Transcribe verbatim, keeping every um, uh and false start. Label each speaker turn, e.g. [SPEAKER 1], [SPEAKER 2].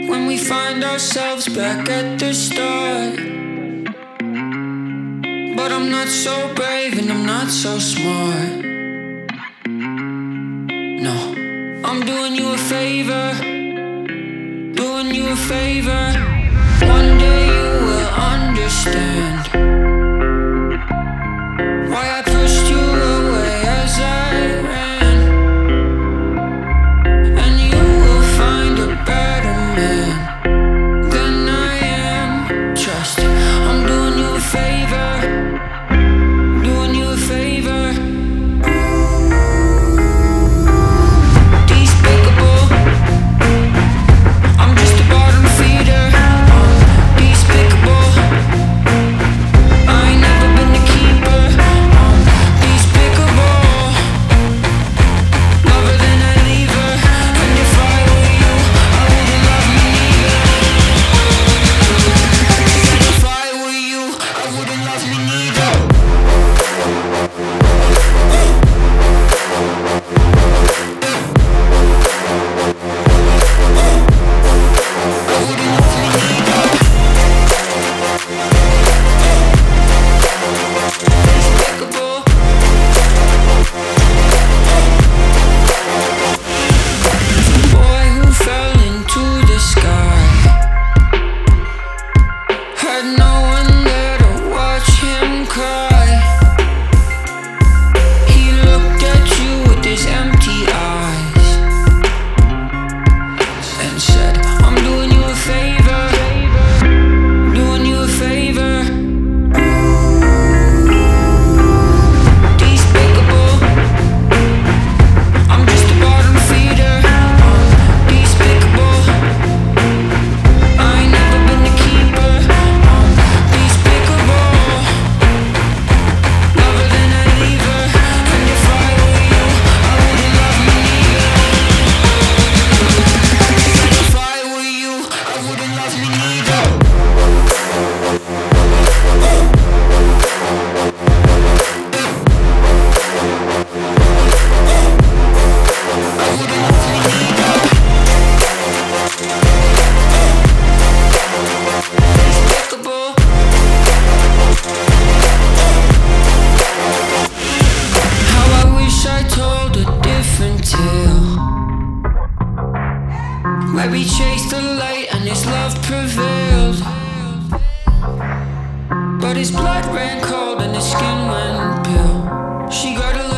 [SPEAKER 1] When we find ourselves back at the start. But I'm not so brave and I'm not so smart. No, I'm doing you a favor, doing you a favor. One day you will understand why I pushed you away as I ran. And you will find a better man than I am. Trust, I'm doing you a favor, doing you a favor. Despicable, I'm just a bottom feeder. I'm despicable, I ain't never been the keeper. I'm despicable, lover than I leave her. And if I were you, I wouldn't love me neither. If I were you, I wouldn't love me neither. Despicable. Boy who fell into the sky, had no one there to watch him cry. He looked at you with his empty eyes and said, I'm doing you a favor, doing you a favor. Despicable, I'm just a bottom feeder. I'm despicable, I ain't never been the keeper. I'm despicable, lover than I leave her. And if I were you, I wouldn't love me neither. If I were you, I wouldn't love me neither. I wouldn't love me neither. Despicable. How I wish I told a different tale, where we chased the light and his love prevailed. But his blood ran cold and his skin went pale. She got a